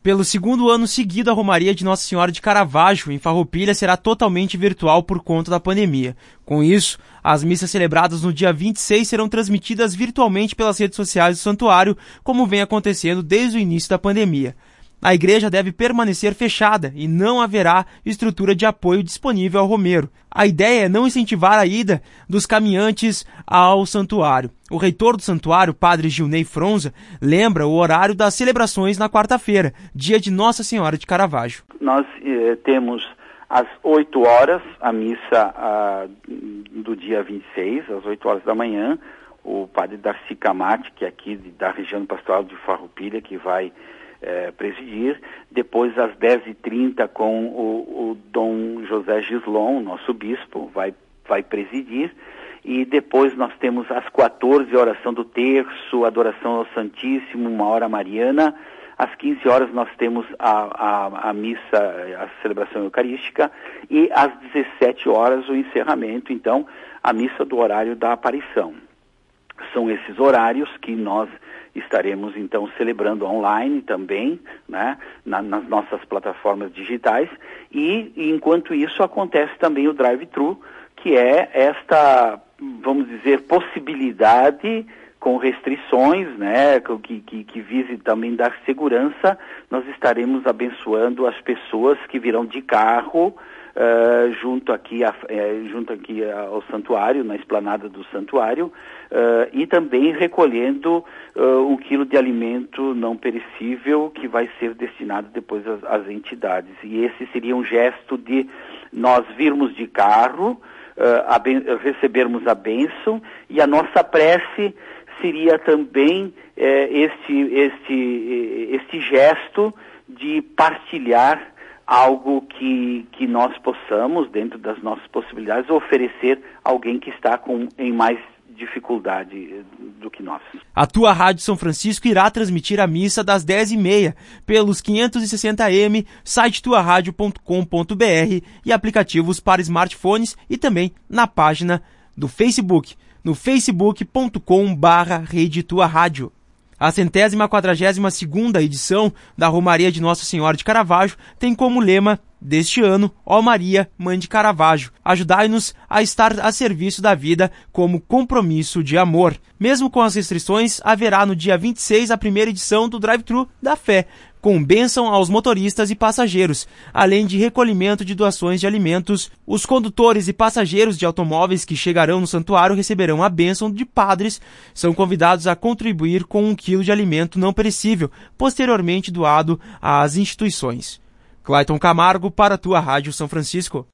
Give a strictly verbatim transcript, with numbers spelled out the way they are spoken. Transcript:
Pelo segundo ano seguido, a Romaria de Nossa Senhora de Caravaggio, em Farroupilha, será totalmente virtual por conta da pandemia. Com isso, as missas celebradas no dia vinte e seis serão transmitidas virtualmente pelas redes sociais do santuário, como vem acontecendo desde o início da pandemia. A igreja deve permanecer fechada e não haverá estrutura de apoio disponível ao romeiro. A ideia é não incentivar a ida dos caminhantes ao santuário. O reitor do santuário, padre Gilney Fronza, lembra o horário das celebrações na quarta-feira, dia de Nossa Senhora de Caravaggio. Nós eh, temos às oito horas a missa ah, do dia vinte e seis, às oito horas da manhã. O padre Darcy Camate, que é aqui da região pastoral de Farroupilha, que vai É, presidir. Depois às dez e trinta com o, o Dom José Gislon, nosso bispo, vai, vai presidir, e depois nós temos às quatorze oração do terço, adoração ao Santíssimo, uma hora mariana. Às quinze horas nós temos a, a, a missa, a celebração eucarística, e às dezessete horas o encerramento, então a missa do horário da aparição. São esses horários que nós estaremos então celebrando online também, né, na, nas nossas plataformas digitais, e, e enquanto isso acontece também o drive-thru, que é esta, vamos dizer, possibilidade com restrições, né, que, que, que vise também dar segurança. Nós estaremos abençoando as pessoas que virão de carro Uh, junto aqui, a, eh, junto aqui ao santuário, na esplanada do santuário, uh, e também recolhendo uh, um quilo de alimento não perecível que vai ser destinado depois às, às entidades. E esse seria um gesto de nós virmos de carro, uh, a ben, recebermos a bênção, e a nossa prece seria também eh, este, este, este gesto de partilhar algo que, que nós possamos, dentro das nossas possibilidades, oferecer a alguém que está com, em mais dificuldade do que nós. A Tua Rádio São Francisco irá transmitir a missa das dez e meia pelos quinhentos e sessenta A M, site tua rádio ponto com ponto b r e aplicativos para smartphones, e também na página do Facebook, no facebook ponto com barra rede tua rádio. A centésima quadragésima segunda edição da Romaria de Nossa Senhora de Caravaggio tem como lema deste ano: Ó Maria, Mãe de Caravaggio, ajudai-nos a estar a serviço da vida como compromisso de amor. Mesmo com as restrições, haverá no dia vinte e seis a primeira edição do Drive-Thru da Fé, com bênção aos motoristas e passageiros, além de recolhimento de doações de alimentos. Os condutores e passageiros de automóveis que chegarão no santuário receberão a bênção de padres, são convidados a contribuir com um quilo de alimento não perecível, posteriormente doado às instituições. Clayton Camargo para a Tua Rádio São Francisco.